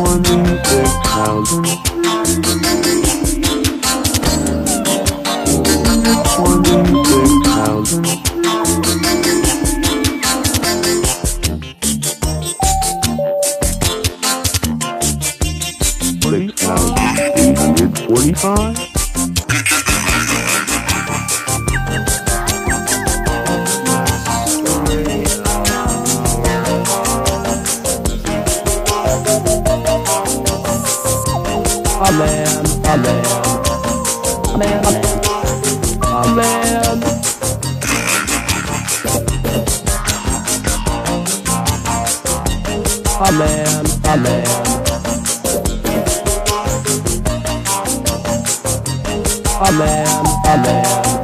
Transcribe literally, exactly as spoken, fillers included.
twenty-six thousand, twenty-six thousand, six thousand eight hundred forty-five, Amen, amen, amen, amen, amen, amen, amen, amen, amen.